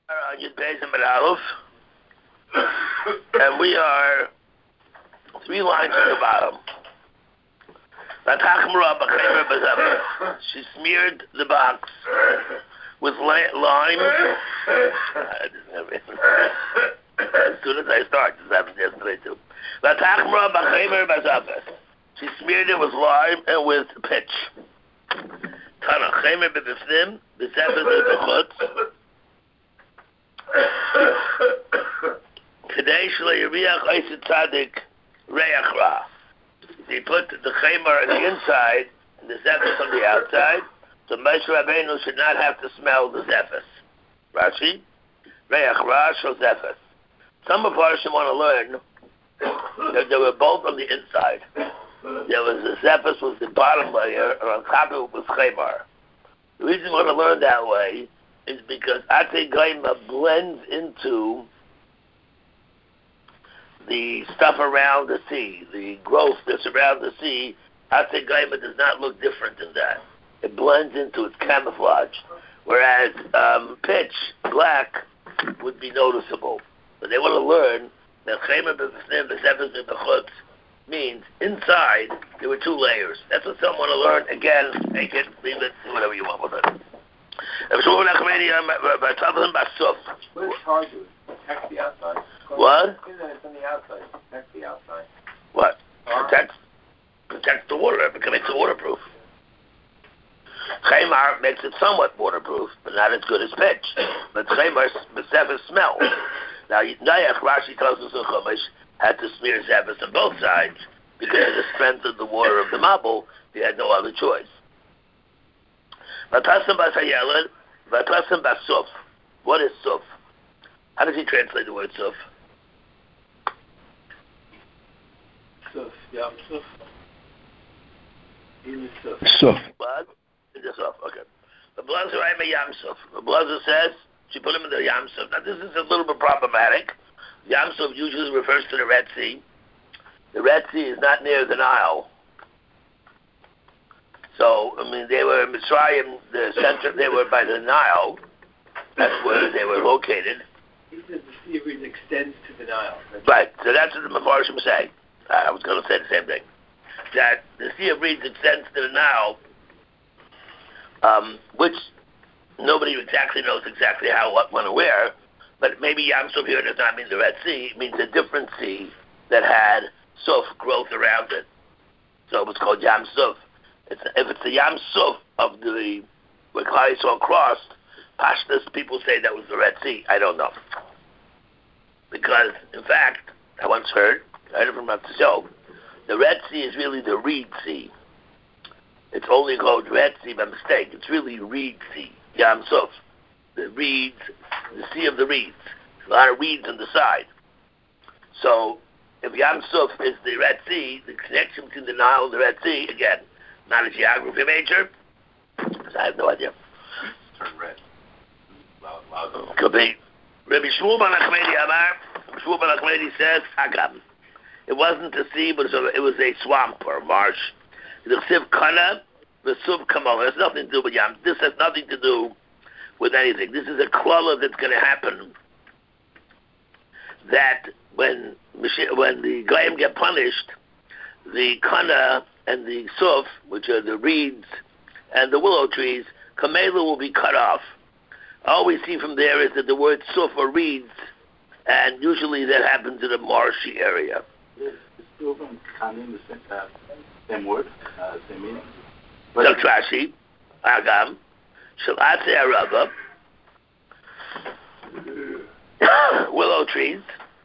on Yud Beis and Aleph, and we are 3 lines at the bottom. She smeared the box with lime. As soon as I start, this happened yesterday too. She smeared it with lime and with pitch. Tana chemer b'bifnim, b'sefes b'chutz. Kadei shelo yiriach oised tzadik reach ra. They put the chemer on the inside and the zefes on the outside, so Moshe Rabbeinu should not have to smell the zefes. Rashi, reach ra shel zefes. Some of us want to learn that they were both on the inside. There was the zefes was the bottom layer, and on top of it was chemer. The reason we want to learn that way is because Ate Gaima blends into the stuff around the sea, the growth that's around the sea. Ate Gaima does not look different than that. It blends into its camouflage, whereas pitch, black, would be noticeable. But they want to learn that chemer b'fnim, b'sefes b'chutz means inside there were 2 layers. That's what some want to learn. Again, take it, leave it, do whatever you want with it. What charge you? Protect the outside. What? It's on the outside. Protect the outside. What? Protects the water. It makes it waterproof. Chemer makes it somewhat waterproof, but not as good as pitch. But chemer, zefes smell. Now, Nayach, Rashi tells us in Chumash, had to smear zefes on both sides because of the strength of the water of the mabul. He had no other choice. V'tasem b'sayeled, v'tasem b'suf. What is suf? How does he translate the word suf? Suf, yeah, suf. Suf. What? The suf, okay. The blazer I'm a yam suf. The blazer says she put him in the yam suf. Now this is a little bit problematic. Yam suf usually refers to the Red Sea. The Red Sea is not near the Nile. So, I mean, they were in Mitzrayim, the center, they were by the Nile. That's where they were located. He says the Sea of Reeds extends to the Nile. Right, so that's what the Mefarshim say. I was going to say the same thing. That the Sea of Reeds extends to the Nile, which nobody exactly knows exactly how, what, when, or where, but maybe Yam Suf here does not mean the Red Sea. It means a different sea that had Suf growth around it. So it was called Yam Suf. If it's the Yam Suf of the where Klal Yisrael crossed, Pashtus, people say that was the Red Sea. I don't know. Because, in fact, I once heard it from the show, the Red Sea is really the Reed Sea. It's only called Red Sea by mistake. It's really Reed Sea, Yam Suf. The reeds, the Sea of the Reeds. A lot of reeds on the side. So, if Yam Suf is the Red Sea, the connection between the Nile and the Red Sea, again, not a geography major, so I have no idea. Turn red. Could be. Rabbi Shmuel ben Achmedi Amar, Shmuel ben Achmedi says, Agam. It wasn't a sea, but it was a swamp or a marsh. The Siv Kana, the Suv Kamal. It has nothing to do with Yam. This has nothing to do with anything. This is a klala that's going to happen. That when the Goyim get punished, the Kana and the Suf, which are the reeds and the willow trees, Kamela will be cut off. All we see from there is that the word Suf or reeds, and usually that happens in a marshy area. Is Suf and Kanim the same word, same meaning? So Trashi, Agam, Shalatze Araba, willow trees.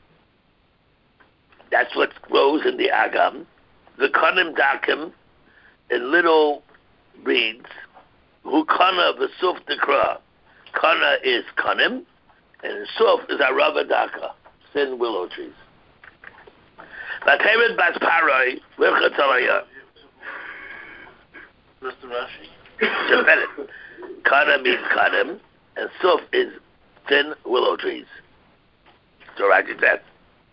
That's what grows in the Agam. The Kanim Dakim, and little reeds. Who Kana v'Suf Dekra. Kana is Kanim, and Suf is Arava Daka, thin willow trees. Vateret Bas Paroi, Virchatalaya. Mr. Rashi. Kana means Kanim, and Suf is thin willow trees. So right is that.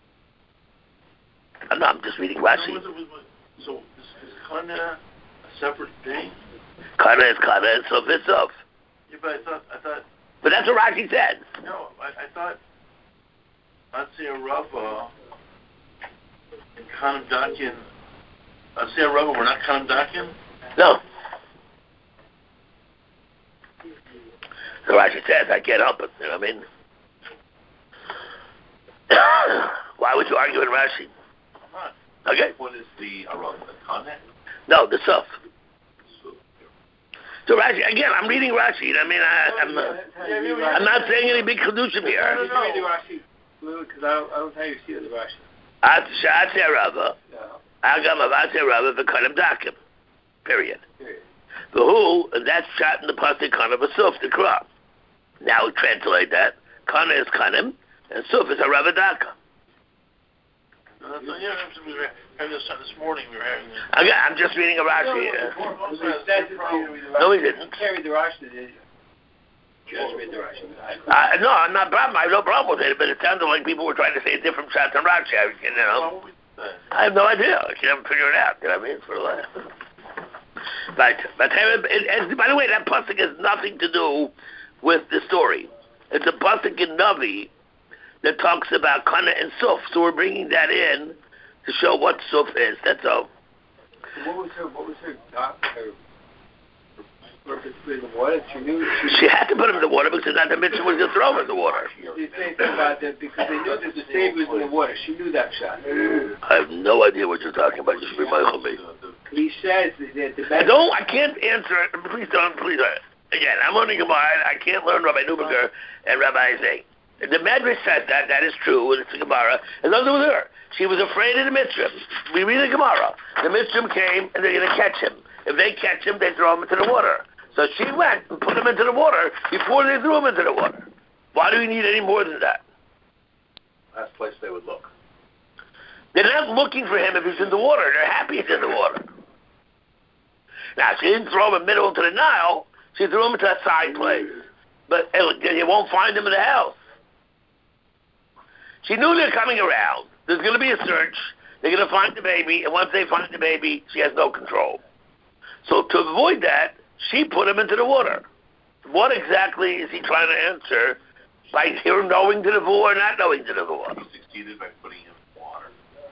No, I'm just reading Rashi. So is Kana a separate thing? Kana is Kana, and Suf is Suf. Yeah, but I thought But that's what Rashi said. No, I thought Atzir Rava and Kanim Dakin. Atzir Rava were not Kanim Dakin? No. So Rashi says, I can't help it. You know what I mean? Why would you argue with Rashi? Okay. What is the Aram? The Kanem? No, the Suf. So Rashi, again, I'm reading Rashi. You know what I mean? I'm not saying any big Kedushim here. No. Read the Rashi, because I don't know how you see the Rashi. Atzir Rava. Agam of Atzir Rava v'Kanim Dakim. Period. The who, and that's shot in the pasuk Kana v'Suf, the crop. Now we translate that. Kana is Kanim, and Suf is a Ravadaka. This morning we were having this. Okay, I'm just reading a Rashi. No, he didn't. Can't read the Rashi, did you? Just read the Rashi. No, I'm not problem. I have no problem with it, but it sounded like people were trying to say a different shot than Rashi. You know, I have no idea. I can't figure it out. You know what I mean? For a while. Right. But by the way, that pasuk has nothing to do with the story. It's a pasuk in Navi that talks about Kana and Suf. So we're bringing that in to show what Suf is. That's all. What was her purpose to put in the water? She had to put him in the water because not the mitzvah was going to throw him in the water. She's saying about that because they knew that the Savior was in the water. She knew that shot. I have no idea what you're talking about. You should remind me. He says that the I can't answer it. Please don't. Again, I'm learning Gemara. I can't learn Rabbi Neuberger and Rabbi Isaac. The Medrash says that is true, and it's a Gemara. And those with her. She was afraid of the Mitzrim. We read the Gemara. The Mitzrim came, and they're going to catch him. If they catch him, they throw him into the water. So she went and put him into the water before they threw him into the water. Why do we need any more than that? Last place they would look. They're not looking for him if he's in the water. They're happy he's in the water. Now, she didn't throw him in the middle into the Nile. She threw him into a side place. But you won't find him in the house. She knew they're coming around. There's going to be a search. They're going to find the baby. And once they find the baby, she has no control. So to avoid that, she put him into the water. What exactly is he trying to answer by her knowing to the war or not knowing to the war? He succeeded by putting him in water.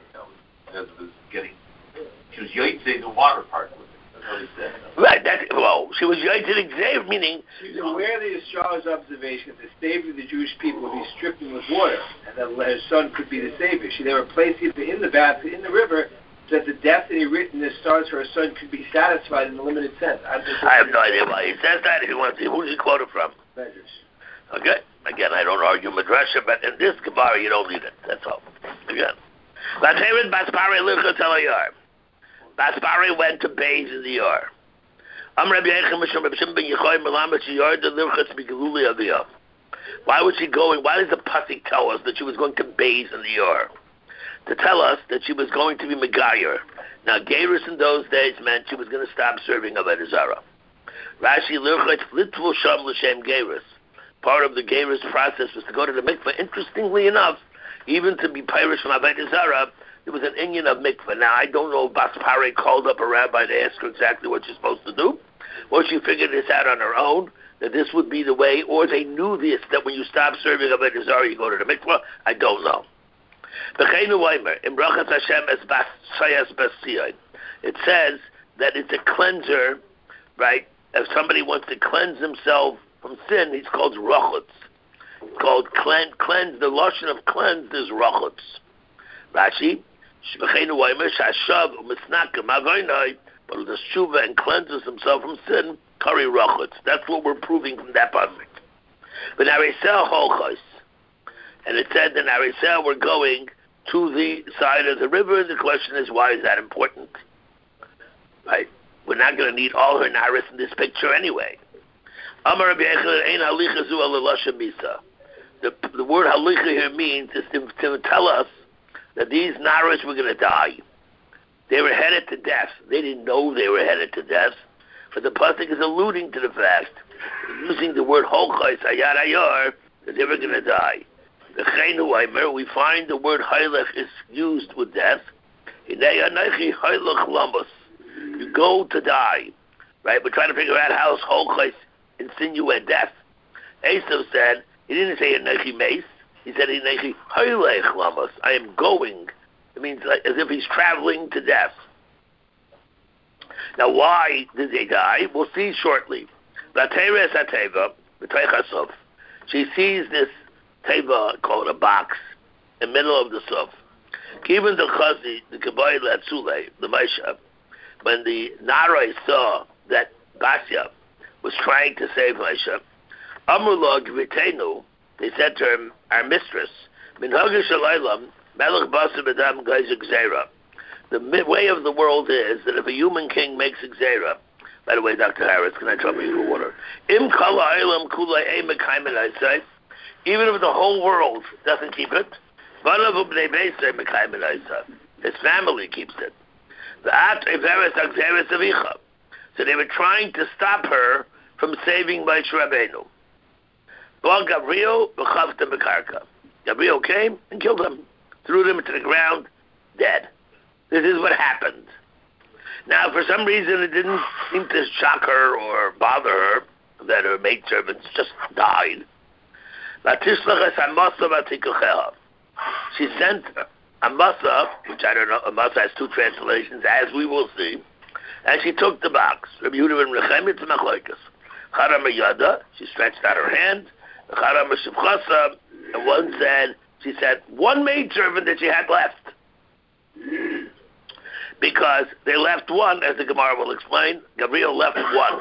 She was yoitzing the water part with it. That's what he said. Right. She was yoitzing Xavier, meaning... She was aware of the astrologer's observation that the savior of the Jewish people would be stripped with water, and that her son could be the savior. She therefore placed him in the bath, in the river, that the destiny written in the stars for her son could be satisfied in a limited sense. I have no idea why he says that. If you want to see, who does he quote it from? Medrash. Okay. Again, I don't argue Madrasha, but in this Gemara, you don't need it. That's all. Again. Baspari went to bathe in the Yar. Why was she going? Why does the pasuk tell us that she was going to bathe in the Yar? To tell us that she was going to be Megayer. Now, Geirus in those days meant she was going to stop serving Avodah Zarah. Rashi Lirchet Litvu Sham L'Shem Geirus. Part of the Geirus process was to go to the mikveh. Interestingly enough, even to be Pirish from Avodah Zarah, there was an inyan of mikveh. Now, I don't know if Baspare called up a rabbi to ask her exactly what she's supposed to do, or she figured this out on her own, that this would be the way, or they knew this, that when you stop serving Avodah Zarah, you go to the mikveh. I don't know. It says that it's a cleanser, right? If somebody wants to cleanse himself from sin, he's called rachutz. It's called cleanse. The lashon of cleansed is rachutz. Rashi, but the shuva and cleanses himself from sin, kari rachutz. That's what we're proving from that pasuk. But Arisel holchos. And it said that Arisel we're going to the side of the river. The question is, why is that important? Right? We're not going to need all her naris in this picture anyway. The word halicha here means is to tell us that these naris were going to die. They were headed to death. They didn't know they were headed to death, but the pasuk is alluding to the fact, using the word holchais hayar ayar, that they were going to die. We find the word hailech is used with death. You go to die. Right? We're trying to figure out how holchais insinuate death. Esav said, he didn't say Enechi Mace, he said Enechi Hoylech Lamos, I am going. It means like, as if he's traveling to death. Now why did they die? We'll see shortly. Lateres Ateva, B'Teichasov. She sees this teva called a box in the middle of the suf. Given the chazi, the kabayil atzule, the Maisha, when the Narai saw that Basya was trying to save Maisha, Amrullah Gvitenu, they said to her, our mistress, Min Hagish Alaylam, Melech Basa Bedam Gaizik Zera. The way of the world is that if a human king makes a Zera, by the way, Dr. Harris, can I trouble you for water? Im Kala Ilam Kula Emekaimen, I say, even if the whole world doesn't keep it, his family keeps it. So they were trying to stop her from saving Moshe Rabbeinu. Gabriel came and killed him, threw him to the ground, dead. This is what happened. Now, for some reason, it didn't seem to shock her or bother her that her maidservants just died. She sent Amasa, which I don't know, Amasa has two translations, as we will see, and she took the box. Rabbi Yehuda ben Rechem, it's Machlokas. Chara Yada, she stretched out her hand. Chara Shivchasa, and one said, she said, one maidservant that she had left. Because they left one, as the Gemara will explain. Gabriel left one.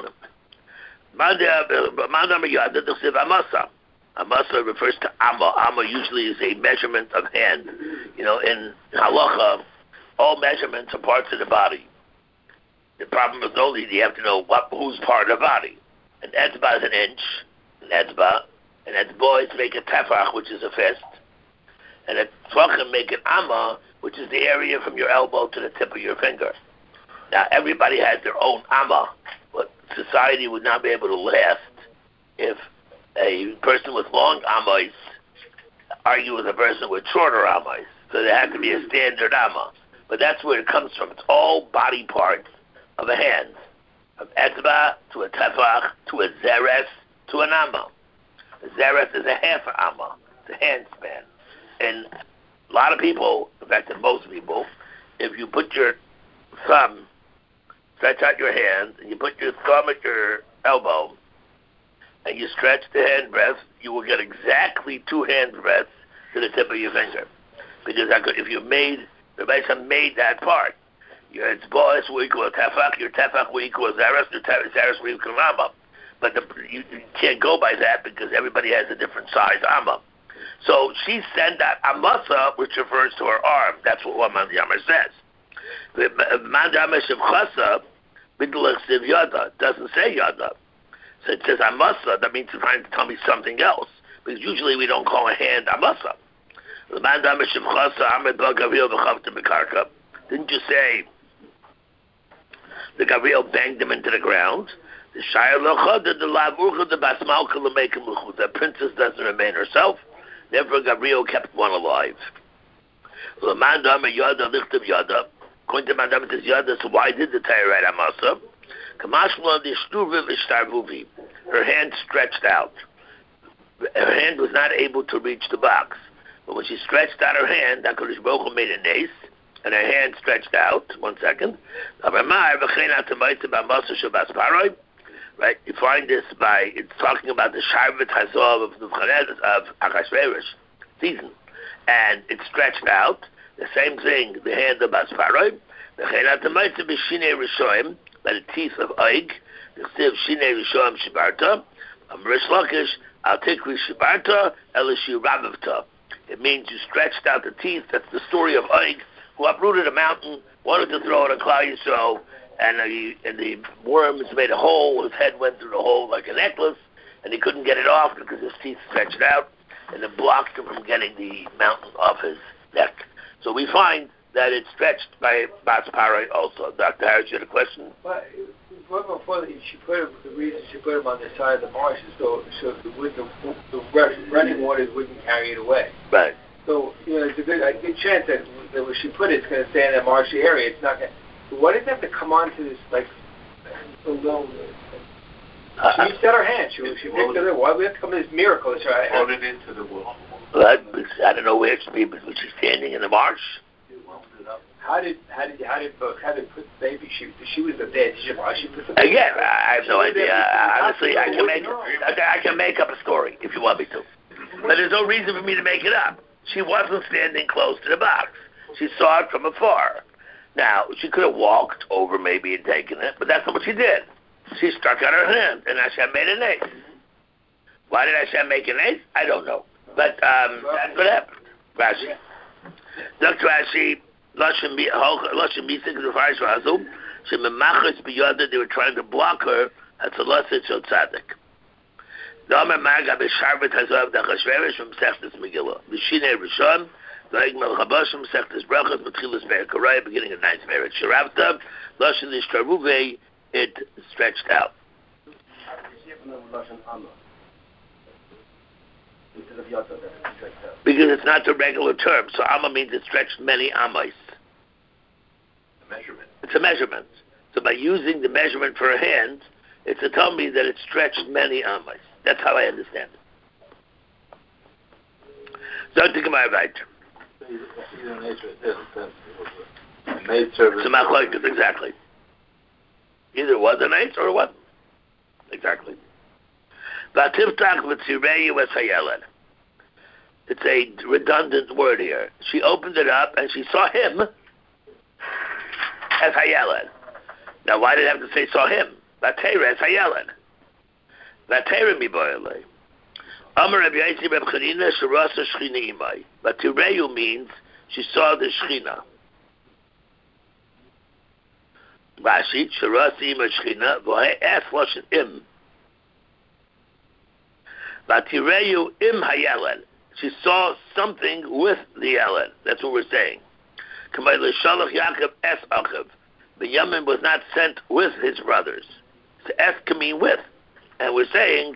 Amasa refers to Amma. Amma usually is a measurement of hand. You know, in Halacha, all measurements are parts of the body. The problem is only you have to know whose part of the body. An etzba is an inch, an etzba, and etzbois make a tefach, which is a fist, and a tvachim make an amma, which is the area from your elbow to the tip of your finger. Now, everybody has their own amma, but society would not be able to last if a person with long amas argue with a person with shorter amas. So there has to be a standard amma. But that's where it comes from. It's all body parts of a hand. From etzba to a tefach to a zeres to an amma. A zeres is a half amma. It's a hand span. And a lot of people, in fact, most people, if you put your thumb, stretch out your hand, and you put your thumb at your elbow, and you stretch the hand breadth, you will get exactly 2 hand breadths to the tip of your finger. Because if you made, Rebbeinu made that part. Your etzbois will equal a tefach, your tefach will equal a zeres, your zeres will equal an amma. But you can't go by that because everybody has a different size amma. So she sent that amasa, which refers to her arm. That's what one Mandiyamar says. The Mandiyamar Shivchasa, Bidlech Siv Yada, doesn't say Yada. So it says amasa, that means it's trying to tell me something else. Because usually we don't call a hand amasa. The Mandiyamar Shivchasa, Ahmed Ba Gabriel B'chavta B'karka. Didn't you say the Gabriel banged him into the ground? The Shayar Locha, the Lavurcha, the Basmalka, the Mekim Luchu. The princess doesn't remain herself. Therefore, Gabriel kept one alive. According to Mandam, it says Yada, so why did the Torah write Amasa? Her hand stretched out. Her hand was not able to reach the box. But when she stretched out her hand, HaKadosh Baruch Hu made a nace, and her hand stretched out. 1 second. Right, you find this by, it's talking about the Sharvet Hazov of Achashverosh season. And it stretched out. The same thing, the hand of Basparoi. The Chenat B'Shinei Rishoim, by the teeth of Oig. The Siv Shinei Rishoim Shibarta. Rish Lakish, Al Tikri Shibarta, Elishu Rabivta. It means you stretched out the teeth. That's the story of Oig, who uprooted a mountain, wanted to throw it at Klal Yisrael, and the worms made a hole. His head went through the hole like a necklace, and he couldn't get it off because his teeth stretched out, and it blocked him from getting the mountain off his neck. So we find that it stretched by Bas Parai also. Dr. Harris, you had a question? Well, before she put him, the reason she put him on the side of the marsh is so the running waters wouldn't carry it away. Right. So, it's a good chance that where she put it, it's going to stay in that marshy area. It's not going to... Why does it have to come onto this, like, so low? She reached out her hand. She picked it up. Why do we have to come to this miracle? Hold it into the wall. But I don't know where she was. She standing in the marsh? How did put the baby? She was the dead. She put the baby. Again, I have no idea. Honestly, I can make up a story if you want me to, but there's no reason for me to make it up. She wasn't standing close to the box. She saw it from afar. Now she could have walked over maybe and taken it, but that's not what she did. She stuck out her hand, and Hashem made an ace. Why did Hashem make an ace? I don't know, but that's what happened. Rashi, Dr. Rashi. They were trying to block her. That's a lesson to tzaddik. Damer Maga b'sharvet hazav dachashverosh from Sechtes Megillah. B'shinei Rishon, Doeg Melchabosh from Sechtes Brachos, Matchilas Perek Korah, beginning of 9th Perek. Sharavta, Lashon Ishtaruve, it stretched out. Because it's not the regular term, so Amma means it stretched many Ammos. Measurement. It's a measurement. So by using the measurement for a hand, it's to tell me that it stretched many amas. That's how I understand it. So to Gemara weiter. It's a machlokes, exactly. Either it was an ace or it wasn't. Exactly. It's a redundant word here. She opened it up and she saw him as Hayeled. Now, why did it have to say saw him? Vatera as Hayeled. Vatera mi boyale. Amar Rabbi Yossi Reb Chanina Sharasa Shechina Imai. Vatireu means she saw the Shechina. Rashi Sharasa Imai Shechina V'hai Es Loshen Im. Vatireu Im Hayeled. She saw something with the Yeled. That's what we're saying. Binyamin was not sent with his brothers. So es can mean with. And we're saying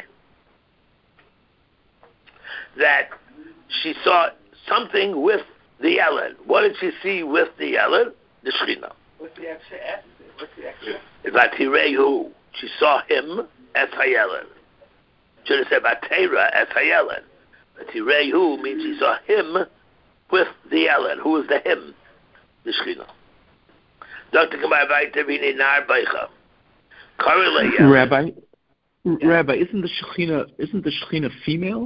that she saw something with the Yeled. What did she see with the Yeled? The Shechina. What's the extra S? What's the extra? Vatirehu. She saw him as Hayeled. Should have said Vatera as Hayeled. Vatirehu means she saw him with the Yeled. Who is the him? The Shechina. Dr. Rabbi, isn't the Shechina female?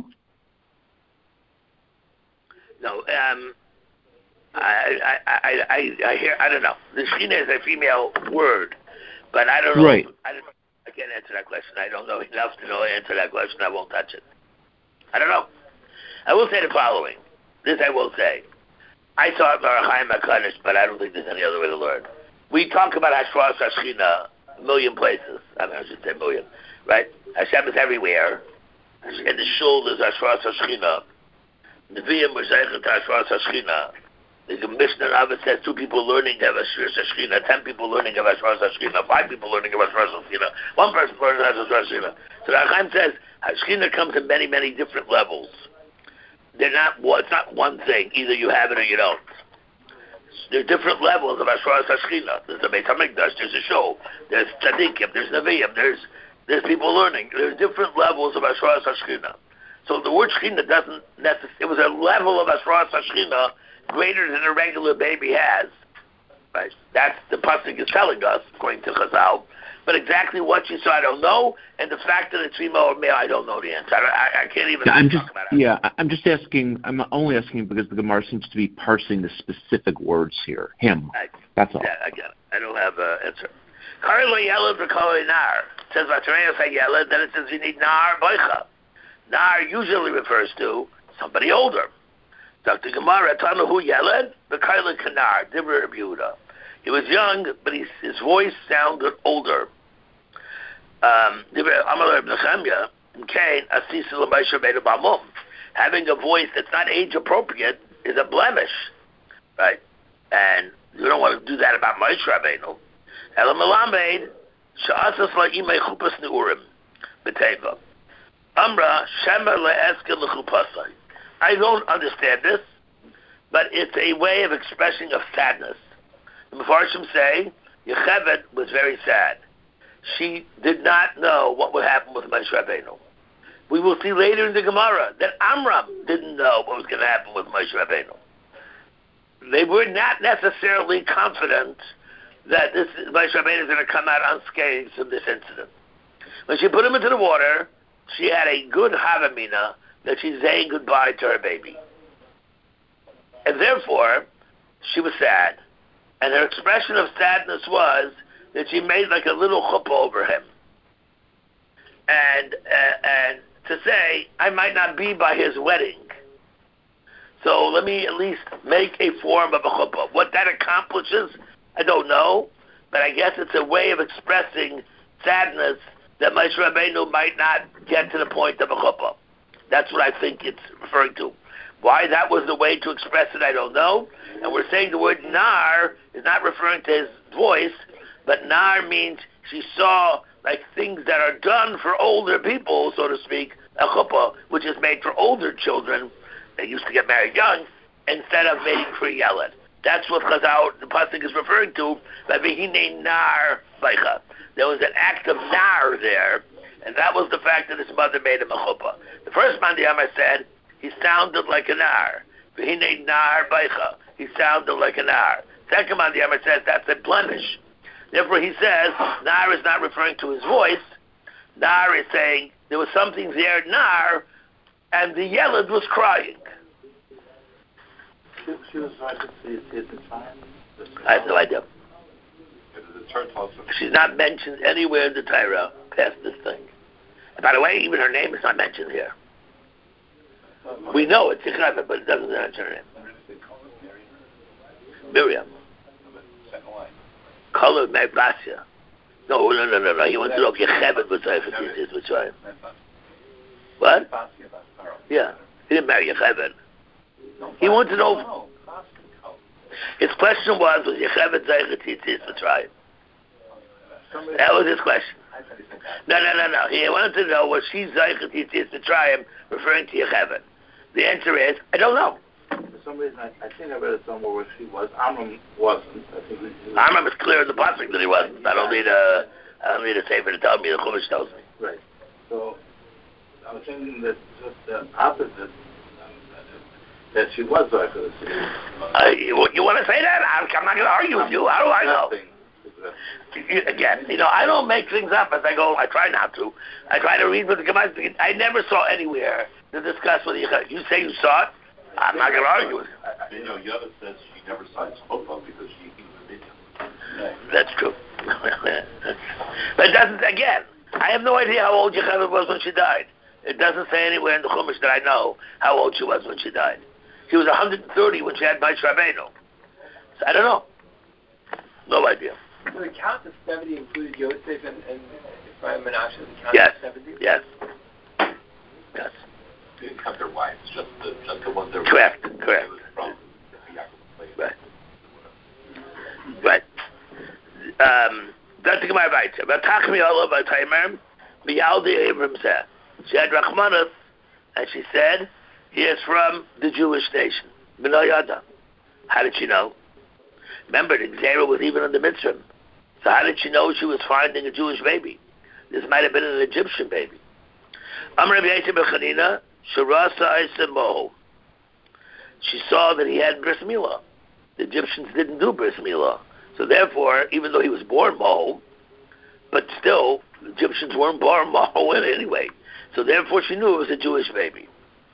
No, I hear. I don't know. The Shechina is a female word, but I don't know. Right. I can't answer that question. I don't know enough to answer that question. I won't touch it. I don't know. I will say the following. This I will say. I thought Marachayim HaKadosh, but I don't think there's any other way to learn. We talk about Hashras HaShechina a million places. I should say million, right? Hashem is everywhere. In the shul there's Hashras HaShechina. Nevi'im were Zeichen to Hashras HaShechina. The Mishnah Rabbah says 2 people learning of Hashras HaShechina, 10 people learning of Hashras HaShechina, 5 people learning of Hashras HaShechina, 1 person learning of Hashras HaShechina. So the Chaim says Hashechina comes in many, many different levels. They're not. It's not one thing. Either you have it or you don't. There's different levels of Hashras HaShechina. There's the Beit HaMikdash. There's a show. There's tzaddikim. There's neviim. There's people learning. There's different levels of Hashras HaShechina. So the word Shechina doesn't necessarily. It was a level of Hashras HaShechina greater than a regular baby has. Right. That's the pasuk is telling us, according to Chazal. But exactly what you saw, I don't know, and the fact that it's female or male, I don't know the answer. I can't even talk about it. Yeah, I'm just asking. I'm only asking because the Gemara seems to be parsing the specific words here. Him. That's all. Yeah, again, I don't have an answer. Karlo Yelad v'Karlo Nar. It says Vatreus HaYelad, then it says you need Nar Boicha. Nar usually refers to somebody older. Dr. Gemara, Tanahu Yelad, v'Karlo Kanar, Dibra Rabbi Yehuda. He was young, but his voice sounded older. Having a voice that's not age appropriate is a blemish, right? And you don't want to do that about Moshe Rabbeinu. Elamelamed she'asas la'imei chupas neurim b'teva. Amra shemer le'eskel l'chupasai. I don't understand this, but it's a way of expressing of sadness. The Mefarshim say Yocheved was very sad. she did not know what would happen with Moshe Rabbeinu. We will see later in the Gemara that Amram didn't know what was going to happen with Moshe Rabbeinu. They were not necessarily confident that this Moshe Rabbeinu is going to come out unscathed from this incident. When she put him into the water, she had a good havamina that she's saying goodbye to her baby. And therefore, she was sad. And her expression of sadness was that she made like a little chuppah over him. And to say, I might not be by his wedding, so let me at least make a form of a chuppah. What that accomplishes, I don't know, but I guess it's a way of expressing sadness that Moshe Rabbeinu might not get to the point of a chuppah. That's what I think it's referring to. Why that was the way to express it, I don't know. And we're saying the word nar is not referring to his voice, but nar means she saw like things that are done for older people, so to speak, a chuppah, which is made for older children. They used to get married young, instead of mating for a yelad. That's what Chazal, the pasuk is referring to, by v'hinei nar baicha. There was an act of nar there, and that was the fact that his mother made him a chuppah. The first man, the Yama said, he sounded like a nar. V'hinei nar baicha. He sounded like a nar. Second man, the Yama says, that's a blemish. Therefore, he says, nar is not referring to his voice. Nar is saying, there was something there, nar, and the yelad was crying. She was right to see it at the time. I have no idea. She's not mentioned anywhere in the Torah past this thing. And by the way, even her name is not mentioned here. We know it's Yocheved, but it doesn't mention her name. Miriam. Color Basia. No. He wants to know if Yocheved was Yocheved. What? Yeah. He didn't marry Yocheved. He wanted to know. His question was Yocheved Zeichet Yitzis Mitzrayim? That was his question. No. He wanted to know was she Zeichet Yitzis Mitzrayim referring to Yocheved? The answer is I don't know. For some reason, I think I read it somewhere where she was. Amram wasn't. I think Amram is clear in the pasuk that he wasn't. I don't need a sefer to tell me. The Chumash tells me. Right. So I was thinking that just the opposite. That she was Zeichet. You want to say that? I'm not going to argue with you. How do I know? Again, I don't make things up as I go. I try not to. I try to read what the Gemara. I never saw anywhere to discuss whether you say you saw it. I'm not going to argue with you. Yoda says she never saw his football because he was a midget. That's true. But it doesn't. Again, I have no idea how old Yocheved was when she died. It doesn't say anywhere in the Chumash that I know how old she was when she died. She was 130 when she had Moshe Rabbeinu. So I don't know. No idea. So the count of 70 included Yosef and Ephraim Menashe. The count Yes. of 70? Yes. They didn't count their wives, just the ones that were Correct. from Right. That's the Gemara writes. But Tachmi Allah by Taimer, Biyaldi Abram said. She had Rachmanus, and she said, he is from the Jewish nation. B'noyada. How did she know? Remember, the Gzera was even in the Mitzrayim. So how did she know she was finding a Jewish baby? This might have been an Egyptian baby. Amr Rabbi Yosef B'Chanina, Sharasa Isa Moho. She saw that he had bris milah. The Egyptians didn't do bris milah. So therefore, even though he was born Moho, but still, the Egyptians weren't born Moho anyway. So therefore, she knew it was a Jewish baby.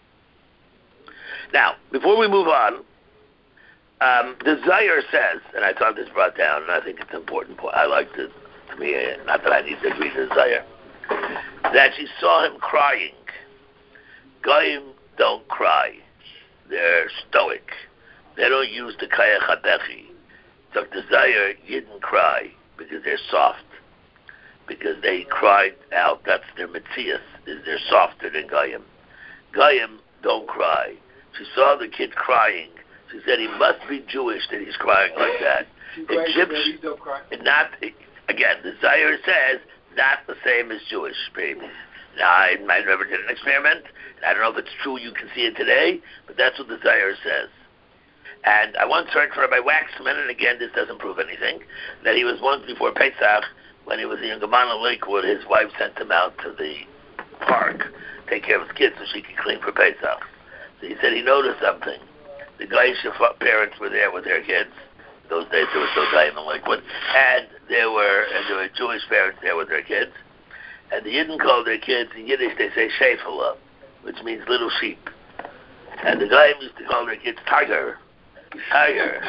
Now, before we move on, the Zayar says, and I thought this brought down, and I think it's an important point. I liked it. To me, not that I need to read the Zayar, that she saw him crying. Goyim don't cry. They're stoic. They don't use the Kayach HaBechi. So the Zayar didn't cry because they're soft. Because they cried out, that's their Metzias, they're softer than Goyim. Goyim don't cry. She saw the kid crying. She said he must be Jewish that he's crying like that. Egyptian, not again. The Zayar says not the same as Jewish babies. Now I never did an experiment. And I don't know if it's true. You can see it today, but that's what the Zayar says. And I once heard from Rabbi Waxman, and again this doesn't prove anything, that he was once before Pesach when he was a younger man in Lakewood, his wife sent him out to the park, take care of his kids so she could clean for Pesach. So he said he noticed something. The Gaisha parents were there with their kids. Those days there was no guy in Lakewood. And there were Jewish parents there with their kids. And the Yidden called their kids, in Yiddish they say Shefela, which means little sheep. And the guy used to call their kids Tiger. Tiger.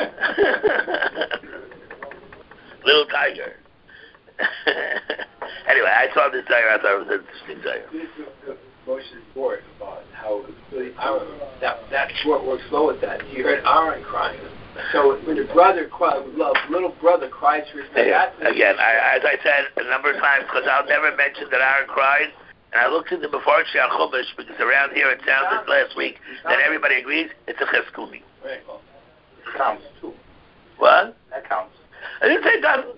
Little tiger. Anyway, I saw this tiger. I thought it was an interesting tiger. Moshe's board about how that short works well with that. You heard Aaron crying. So when the brother cries, little brother cries for his dad. Again, as I said a number of times, because I'll never mention that Aaron cried, and I looked into before Shia Chumash, because around here it sounded last week that everybody agrees it's a cheskuni. Right. It counts too. What? That counts. I didn't say it doesn't.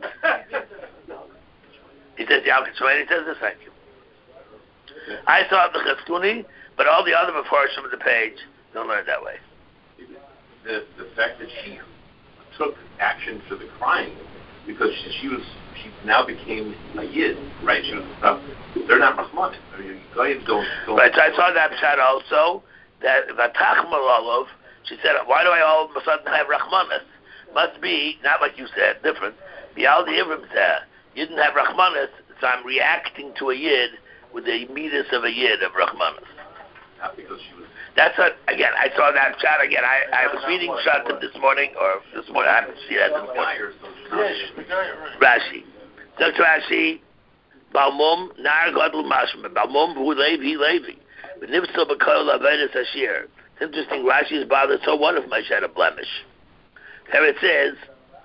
He says Yalkut Shmuel. He says this. Thank you. I saw the cheskuni, but all the other Mefarshim of the page don't learn that way. The fact that she took action for the crying, because she now became a yid, right? They're not Rahmanim. I mean, guys don't. Right. So I saw that chat also. That Vatach Malolov. She said, "Why do I all of a sudden have Rahmanis? Must be not like you said, different. Bial the Ivrim said you didn't have Rahmanis, so I'm reacting to a yid with the midas of a yid of Rahmanis." Not because she was. That's what, again, I saw that chat again. I was reading Shatim this morning, I haven't seen that this morning. Rashi. So Rashi, Balmum, Nar Gadol Mashma, Balmum, Hu Levi, Levi. But Nivso B'Kol Avedis Ashir. It's interesting, Rashi is bothered, so what if Moshe had a blemish? Here it says,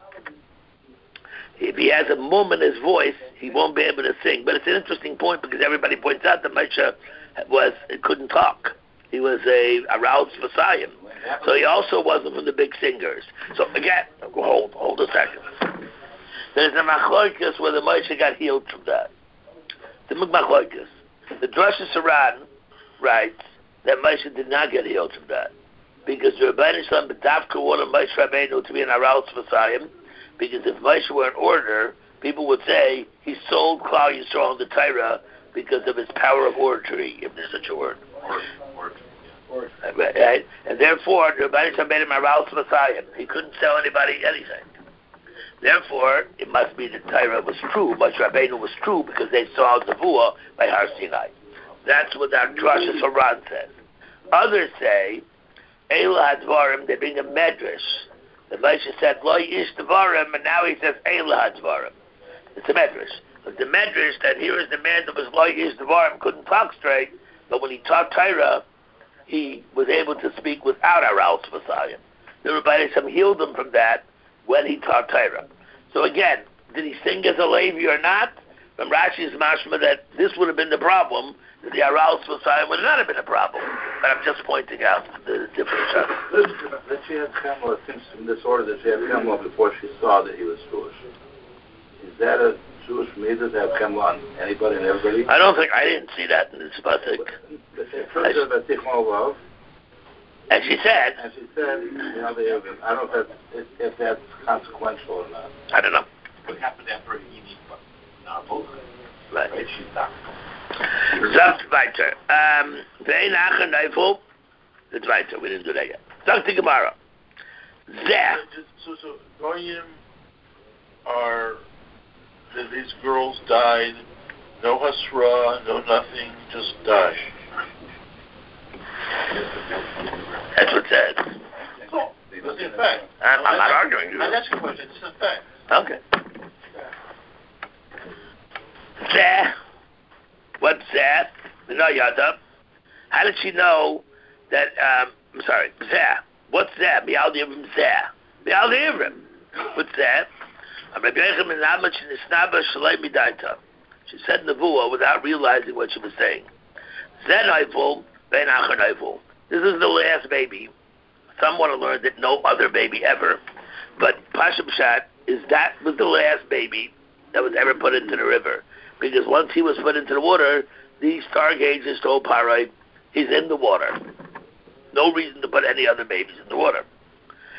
if he has a mum in his voice, he won't be able to sing. But it's an interesting point because everybody points out that Moshe couldn't talk. He was a aroused Messiah. So he also wasn't from the big singers. So again, hold a second. There's a machloikas where the Moshe got healed from that. The machloikas. The Drasha Saran writes that Moshe did not get healed from that. Because the Rebbeinu Shalom B'davka wanted Moshe Rabbeinu to be an aroused Messiah. Because if Moshe were in order, people would say he sold Klal Yisrael the Torah because of his power of oratory, if there's such a word. Right? And therefore, the Rebbeinu Shalom made him a aroused Messiah. He couldn't sell anybody anything. Therefore, it must be that Torah was true. Moshe Rabbeinu was true because they saw Nevuah by Har Sinai. That's what our Drasha Saran says. Others say, Eila Hadvarim, they bring a medrash. The Moshe said, Loi Ish Dvarim, and now he says, Eila Hadvarim. It's a medrash. But the medrash that here is the man that was Loi Ish Dvarim, couldn't talk straight, but when he taught Torah, he was able to speak without a Raus Messiah. The Rebbeinu Shalom healed him from that when he taught Torah. So again, did he sing as a Levi or not? From Rashi's mashma that this would have been the problem, that the Arouse Messiah would not have been a problem. But I'm just pointing out the different shots. That she had Kamala, it seems in this order that she had Kamala before she saw that he was Jewish. Is that a Jewish mitzvah to have Kamala on anybody and everybody? I didn't see that in the Spasik. And she said, I don't know if that's consequential or not. I don't know. What happened after he needs Narboka? Right. She's not. Sagt weiter. Wer nachher Neufel, it's weiter. We didn't do that yet. Sagt die Gemara. So Goyim are, these girls died, no Hasra, no nothing, just died. That's what it says. That's in fact. I'm not arguing. I'm asking a question. It's in fact. Okay. What's that? No, Yadav. How did she know that? I'm sorry. What's that? Mialdivrim Zeh. Mialdivrim. What's that? She said Nevuah without realizing what she was saying. This is the last baby. Some want to learn that no other baby ever, but Pasha Pshat is that was the last baby that was ever put into the river. Because once he was put into the water, the stargazers told Parai, he's in the water. No reason to put any other babies in the water.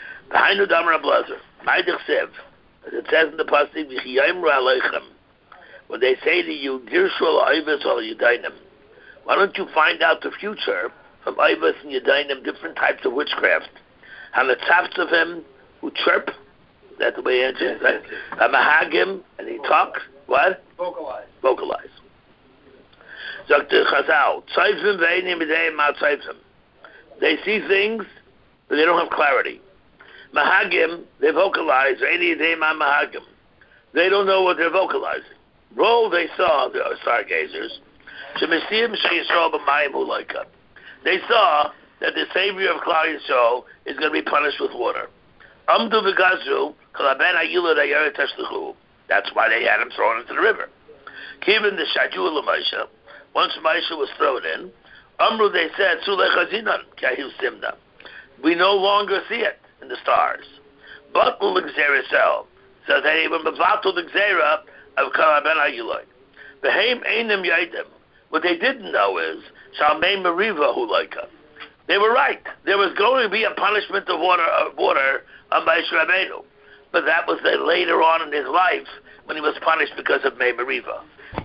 As it says in the Pasuk, when they say to you, Dirshul Oivas or Yudainim, why don't you find out the future from Oivas and Yudainim, different types of witchcraft? Hamatzavs of him who chirp, that's the way he answers, right? Hamahagim, and they talk, what? Vocalize. Dr. Chazal, Tzayfim ve'enim b'deim ma tzayfim. They see things, but they don't have clarity. Mahagim, they vocalize, ve'enim b'deim ma mahagim. They don't know what they're vocalizing. Roll, they saw, the stargazers, Shemesiyim she'yisrael b'mayim hulaika. They saw that the savior of Klal Yisrael is going to be punished with water. Amdu v'gazru, kalaben ha'yilud ha'yeret ha'shluchu. That's why they had him thrown into the river. Given the shaju l'Moshe, once Moshe was thrown in, Amru, they said, Sulech hazinan k'ahil simna. We no longer see it in the stars. But l'gzerisel, so they even bevatul the gzera of kalaben ha'yilud. Behem einim yaidim. What they didn't know is Shalmei Meriva Hulaika. They were right. There was going to be a punishment of water on Moshe Rabbeinu, but that was later on in his life when he was punished because of Mei Meriva.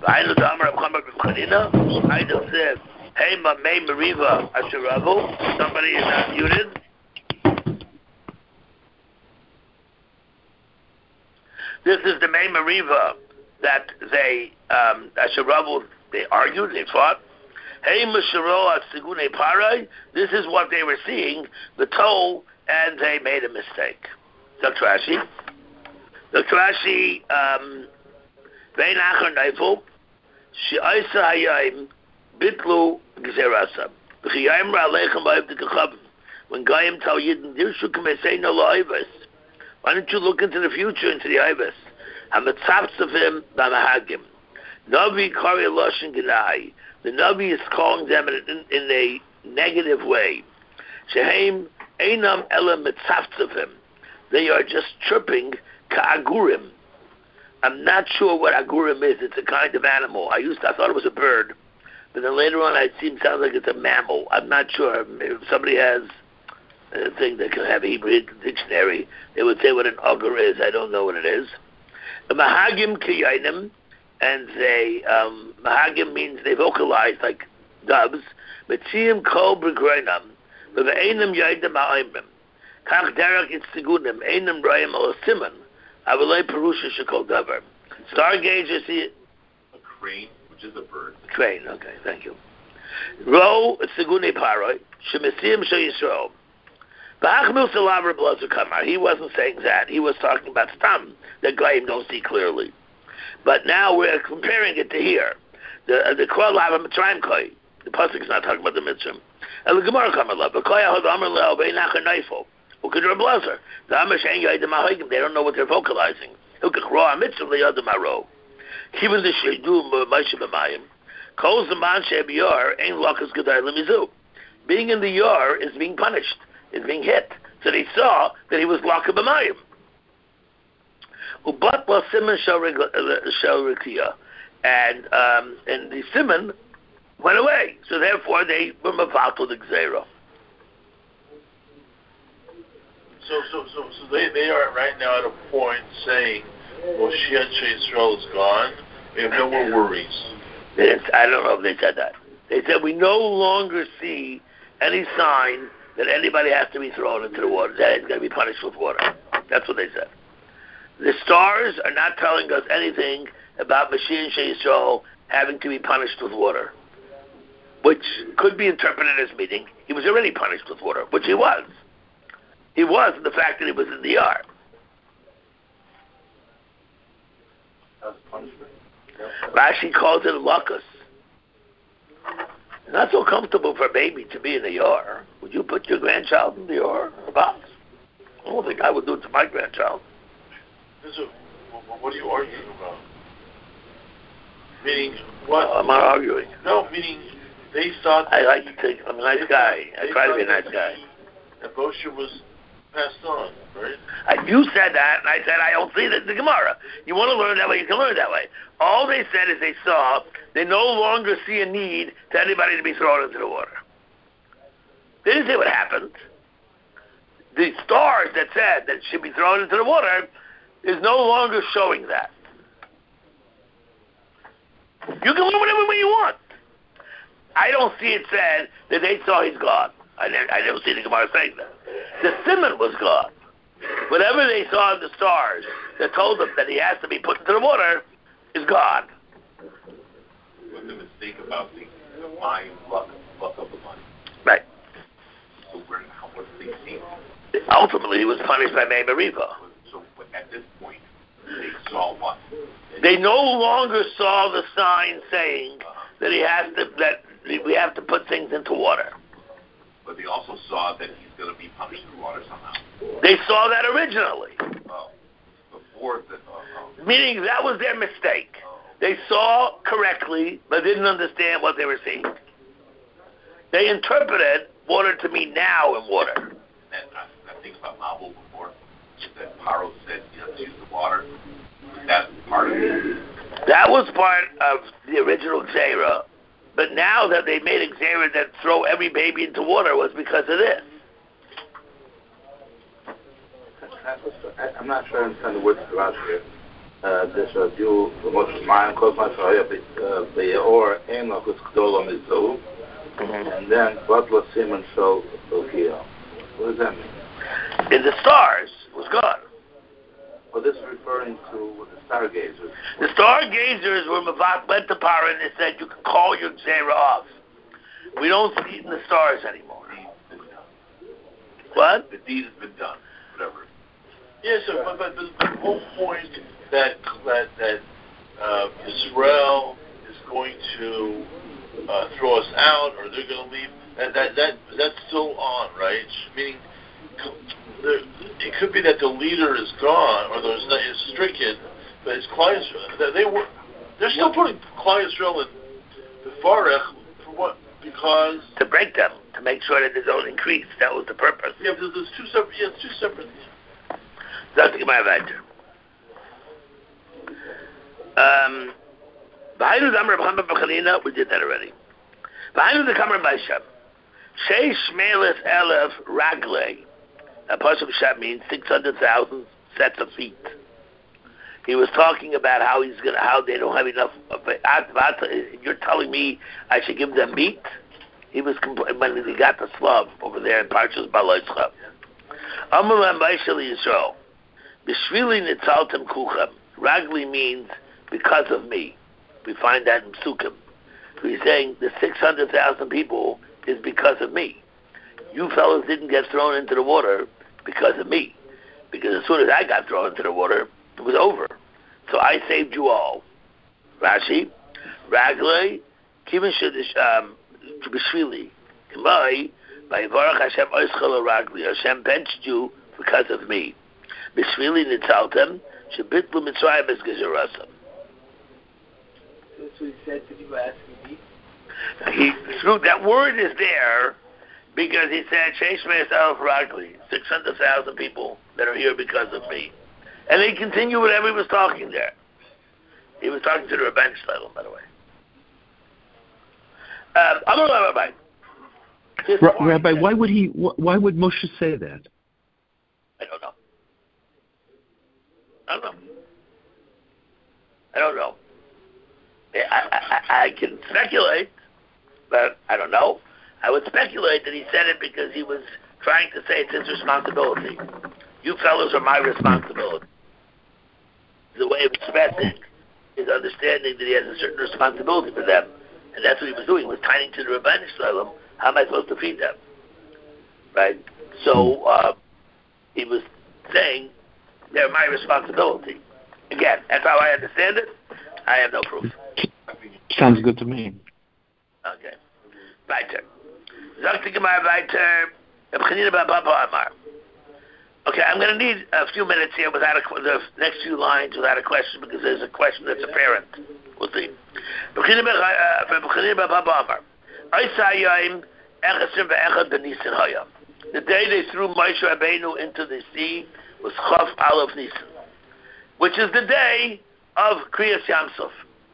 Hey, Mei Meriva Asheravu. Somebody is not muted. This is the Mei Meriva that they Asheravu. They argued, they fought. Hey, Mesharo Sigune Parai, this is what they were seeing, the toll, and they made a mistake. Dr. Rashi, Vein Achar Neifel, She'aisa Hayayim, Bitlu Gzerasa. V'chiyayim Ra'alechem Ba'ev D'Kachavim. When Goyim tell Yidden, Dirshu K'mesein Lo Oivas. Why don't you look into the future, into the Oivas? Hamatzavtzavim B'mahagim. Navi Kari Loshin Genai. The Navi is calling them in a negative way. Shehem Einam Ela Mitzavtzavim. They are just chirping Ka'agurim. I'm not sure what Agurim is. It's a kind of animal. I thought it was a bird, but then later on it sounds like it's a mammal. I'm not sure. If somebody has a thing that can have a Hebrew dictionary, they would say what an augur is. I don't know what it is. The Mahagim Kiyainim. And they Mahagim means they vocalize like doves. Metziim kol b'groinam, v've'enim yadim ha'oimrim. Kach derech itzigunim, einim rayim al siman, avalei perusha shekol davar. Stargazers see a crane, which is a bird. Crane, okay, thank you. Ro itzigune paroi, shemesiim she'yisrael. V'achmil salav Blazer Kamar. He wasn't saying that. He was talking about stam that Goyim don't see clearly. But now we're comparing it to here. The Kol Lava Mitzrayim Koi. The pasuk is not talking about the Mitzrayim. And the Gemara come along. The Koi Ahod Amar Leo Beinach Neifel. Ukadra Blazer. The Amar Shein Yadim Ahogim. They don't know what they're vocalizing. Ukakro Mitzrayim Le'Yadim Haro. Even the Sheidu Moshe B'Mayim. Kol Zaman Sheb Yor Ein Lakas Gedai Lemizu. Being in the Yor is being punished. Is being hit. So they saw that he was Laka B'Mayim. Ubat was Simon Shel Rikia, and the Simon went away. So therefore, they were Mavatul the Gzera. So they are right now at a point saying, Moshe Yisrael is gone. We have no more worries. I don't know if they said that. They said we no longer see any sign that anybody has to be thrown into the water. That is going to be punished with water. That's what they said. The stars are not telling us anything about Mashiach Yisrael having to be punished with water, which could be interpreted as meaning he was already punished with water, which he was. He was in the fact that he was in the ark. That's punishment. Rashi calls it lakus. Not so comfortable for a baby to be in the yar. Would you put your grandchild in the yar or a box? I don't think I would do it to my grandchild. So, what are you arguing about? Meaning, what? I'm not arguing. No, meaning they thought... I like to think I'm a nice guy. I try to be a nice guy. That Moshe was passed on, right? You said that, and I said I don't see that in the Gemara. You want to learn that way, you can learn that way. All they said is they saw, they no longer see a need to anybody to be thrown into the water. They didn't say what happened. The stars that said that it should be thrown into the water is no longer showing that. You can learn whatever way you want. I don't see it said that they saw he's God. I never see the Gemara saying that. The Simon was God. Whatever they saw in the stars that told them that he has to be put into the water is God. But the mistake about the mind luck of the money. Right. So what did they see? Ultimately, he was punished by Mei Mariva. So at this point, they saw what? They no longer saw the sign saying that we have to put things into water. But they also saw that he's going to be punished in water somehow. They saw that originally. Oh. Before the... Meaning that was their mistake. They saw correctly, but didn't understand what they were seeing. They interpreted water to mean now in water. And I think about Mabul before, that Paro said you have to use the water. Was that part of it? That was part of the original Gzeira. But now that they made a Gzeira that throw every baby into water was because of this. I'm not sure I understand the words of here. This review for most of mine, close my or Enoch is Gdolam is Zohu. And then Butler Simon Shol Lokia. What does that mean? In the stars was God. Well, this is referring to the stargazers. The stargazers went to Paro and they said, you can call your Gzeira off. We don't see it in the stars anymore. What? The deed has been done. Whatever. Yes, but the whole point that Israel is going to throw us out, or they're going to leave, that's still on, right? Meaning, it could be that the leader is gone, or is stricken, but it's Klal Yisrael. They're still putting Klal Yisrael in the Farech for what? Because to break them, to make sure that they don't increase. That was the purpose. Yeah, but there's two separate. Yeah, two separate. That's the Gemara weiter. We did that already. Behind the Kamar Baisham, Sheish Melis Elef Ragle. A Pasuk Shem means 600,000 sets of feet. He was talking about how they don't have enough. You're telling me I should give them meat? He was when he got the Slav over there in Parshas Baloischa. Amalam Baishal Yisrael. Bishvili nitzaltem kuchem. Ragli means because of me. We find that in Psukim. So he's saying the 600,000 people is because of me. You fellows didn't get thrown into the water because of me. Because as soon as I got thrown into the water, it was over. So I saved you all. Rashi, Raglei, Kivin Bishvili. Kamai, by Yivarach Hashem Oischel Ragli. Hashem benched you because of me. Bishvili nitzaltem, shebitlu Mitzrayim es gezerasam. That's what he said to people asking me. Through that word is there because he said, Sheish Meis Elef Ragli, 600,000 people that are here because of me. And they continue whatever he was talking there. He was talking to the Rabban Shlomo, by the way. Rabbi, why would Moshe say that? I don't know. I can speculate, but I don't know. I would speculate that he said it because he was trying to say it's his responsibility. You fellows are my responsibility. The way of expressing is understanding that he has a certain responsibility for them. And that's what he was doing. He was tying to the Rabban Shalom. How am I supposed to feed them? Right? So he was saying they're my responsibility. Again, that's how I understand it. I have no proof. Sounds good to me. Okay. Weiter. Sagt die Gemara weiter. Okay, I'm going to need a few minutes here without the next few lines without a question because there's a question that's apparent. We'll see. The day they threw Moshe Rabbeinu into the sea was Chav Aleph Nisan, which is the day of Kriyas Yamsuf.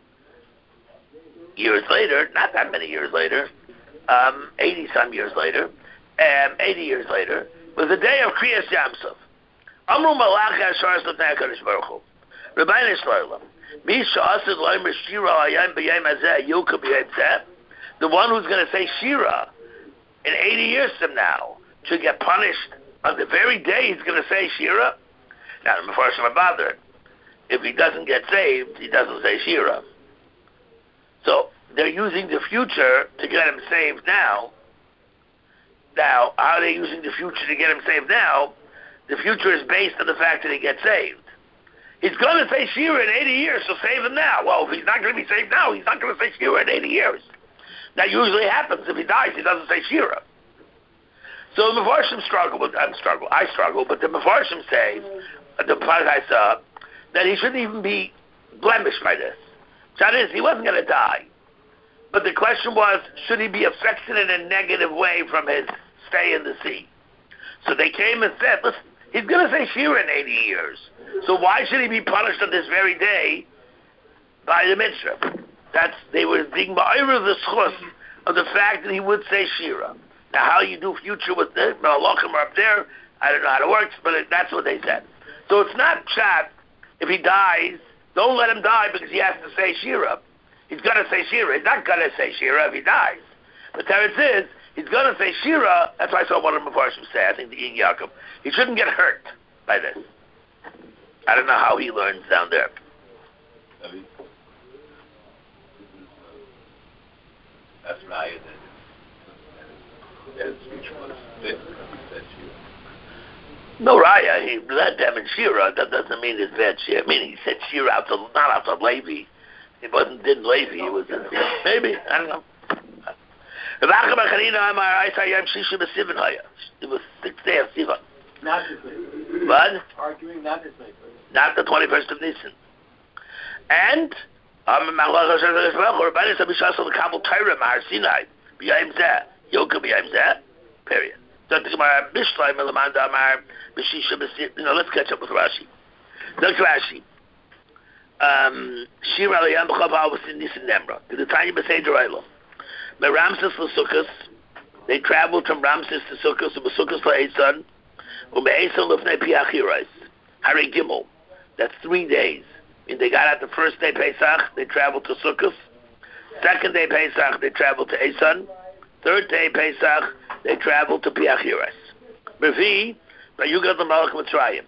Years later, not that many years later, 80-some years later, 80 years later, was the day of Kriyas Yamsuf. Amru Malach HaSharas L'Pnei HaKadosh Baruch Hu. Rabbeinu Shloim. The one who's going to say Shira in 80 years from now should get punished on the very day he's going to say Shira. Now, the Mefarshim are bothered. If he doesn't get saved, he doesn't say Shira. So they're using the future to get him saved now. Now, how are they using the future to get him saved now? The future is based on the fact that he gets saved. He's going to say Shira in 80 years, so save him now. Well, if he's not going to be saved now, he's not going to say Shira in 80 years. That usually happens. If he dies, he doesn't say Shira. So the Mefarshim struggle, I struggle, but the Mefarshim say, the Parasha, that he shouldn't even be blemished by this. That is, he wasn't going to die. But the question was, should he be affected in a negative way from his stay in the sea? So they came and said, listen, he's going to say Shira in 80 years. So why should he be punished on this very day by the mitzvah? They were being ma'ira the schus of the fact that he would say Shira. Now, how you do future with the Malachim are up there, I don't know how it works, but that's what they said. So it's not chat. If he dies, don't let him die because he has to say Shira. He's going to say Shira. He's not going to say Shira if he dies. The teretz is, he's going to say Shira. That's why I saw one of the Mefarshim say, I think the Yin Yaakov. He shouldn't get hurt by this. I don't know how he learns down there. That's right. That speech was fit. No raya. He led them in Shira. That doesn't mean it's bad Shira. I mean, he said Shira not out to Levi. He didn't Levi. He was maybe, I don't know. It was 6th day of Sivan. Not this way. What? Arguing not this way. Not the 21st of Nisan. And period. Let's catch up with Rashi. Look, Rashi. Shir Aliyam B'Chav was in Nisan Nemra. The Tanya B'Seder Eilam. Ramses l'Sukkos. They traveled from Ramses to Sukkos, and Sukkos l'Eisan, U'Me'Eisan l'Fnei Piachirais. Hari Gimel. That's 3 days. I mean, they got out the first day Pesach, they traveled to Sukkos. Second day Pesach, they traveled to Eisan. Third day Pesach, they traveled to Piachiras. Revi, Vayugad l'Malach Mitzrayim.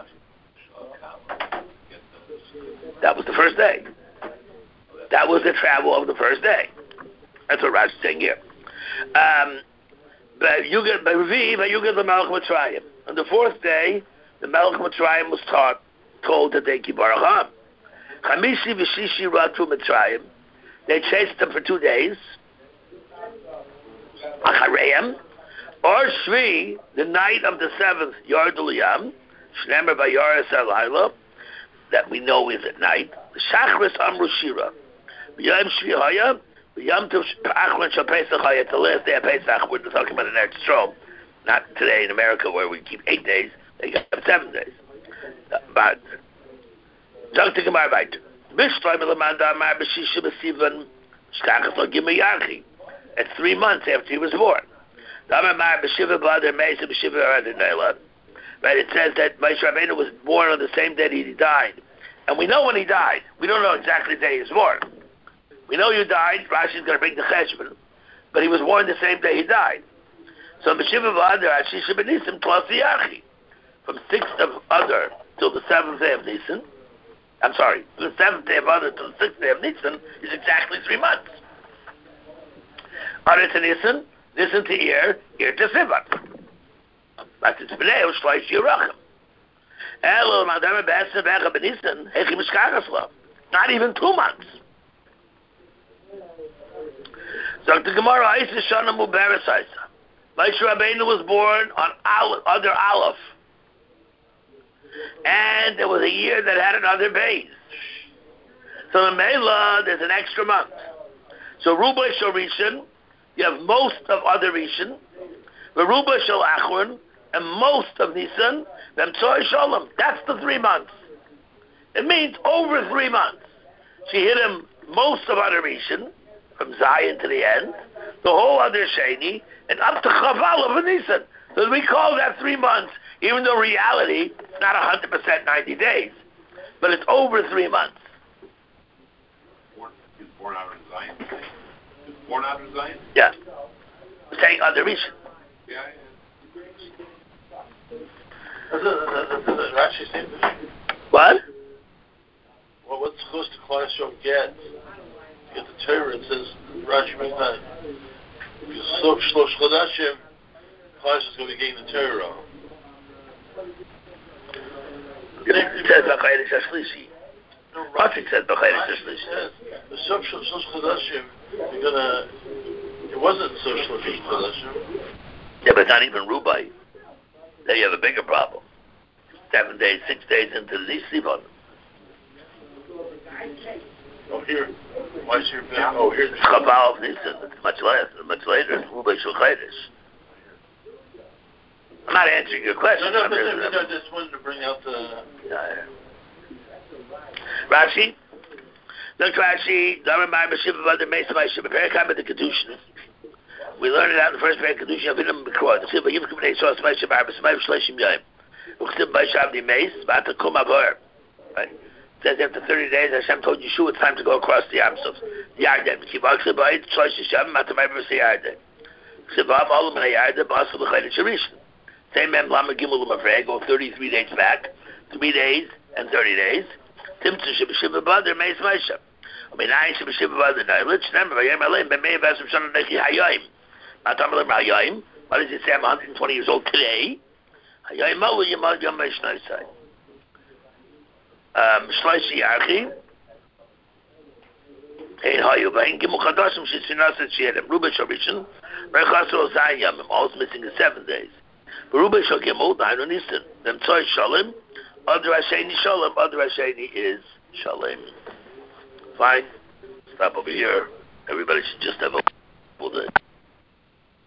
That was the first day. That was the travel of the first day. That's what Rashi is saying here. Revi, Vayugad l'Malach Mitzrayim. On the fourth day, the Melech Mitzrayim was told that they keep Baracham. Chamishi v'shishi ratu Mitzrayim. They chased them for 2 days. Achareim, or Shvi, the night of the 7th, Yard Liyam, Shnemer Bayaris Alayla, that we know is at night. Shachris Amru Shira. Yom Shvi Haya, Yom Tov Achron Shal Pesach Haya, the last day of Pesach, we're talking about an Eretz Yisrael. Not today in America where we keep 8 days, they got 7 days. But, talk to Gemara weiter. Bishloim Elamanda Amar B'Shisha B'Sivan, Shkachas Lo Gimel Yachi. At 3 months after he was born. Right, it says that Moshe Rabbeinu was born on the same day that he died. And we know when he died. We don't know exactly the day he was born. We know you died. Rashi's going to bring the cheshbon. But he was born the same day he died. So from 6th of Adar till the 7th day of Nisan, I'm sorry, from the 7th day of Adar till the 6th day of Nisan is exactly 3 months. Adar to Nisan, Nisan to Iyar, Iyar to Sivan. That's its B'nei Shloish Yerachim. Elo Madame B'Esav Echa B'Nisan Hechi Mishkachasla. Not even 2 months. So the Gemara Isa Shana Muberes Isa. Moshe Rabbeinu was born on Adar Aleph, and there was a year that had another base. So in Mela, there's an extra month. So Ruba Shal Rishon, you have most of Adar Rishon, Veruba Shal Achron, and most of Nisan, V'Mtzoi Shalom. That's the 3 months. It means over 3 months. She hit him most of Adar Rishon, from Zion to the end, the whole Adar Sheni, and up to Chaval of Nisan. So we call that 3 months, even though reality, it's not 100% 90 days, but it's over 3 months. born out in Zion. Born out in Zion? Yeah. Saying on the Rishon. Yeah. Rashi saying this. What? Well, what's supposed to Klal Yisrael get? To get the Torah, it says Rashi makes that. Because Shlosh Chodashim, Klal Yisrael is going to be getting the Torah. It says B'chayrish HaShlishi. Pasuk says B'chayrish HaShlishi. The Shlosh Chodashim, you're gonna. It wasn't so Shlosh Chodashim. Yeah, but it's not even Rubai. Then you have a bigger problem. 7 days, 6 days into the sleep on them. Oh, here. Why is here? Oh, here. It's Chabal of Nisan. It's much later. It's Rubai Shulchayrish. I'm not answering your question. No, I just wanted to bring out the... Rashi? Look, Rashi. We learned it out in the first pair of Kedushin of Hidden B'Kroi. The Silva Yivkim B'nei Sos Ma'ashem B'Arba S'mayim Shleishim Yoyim. U'chsim B'Shav Nimeis V'ata Kum Avor. Right? It says after 30 days, Hashem told Yeshua it's time to go across the Yamsuf. The Yarden. Kivaksim B'Ayit Shleishim Shem Mata Ma'ibra S'Yarden. K'sivav Olam B'nei Yarden B'Asu B'Chaydet Shirishn. Same Mem Lama Gimel L'Mavrei, go 33 days back. 3 days and 30 days. Timtzu Shibashiva B'Adar Meis Ma'ashem. U'minayin Shibashiva B'Adar Nailich. Remember, V'yem Aleim B'mei V'asam Shana Nechi Hayoim. What does it say? I'm 120 years old today. Shloishi Archi. Ein Hayu Bain Gimel Chadashim Shitzinas et Shiedim. Rubai Shabrishan. Rechaso Zayam. Always missing the 7 days. But Rubai Shagimel Dainu Nisan. Them Tzoi Shalom. Other Hasheni Shalom. Other Hasheni is Shalom. Fine. Stop over here. Everybody should just have a full day.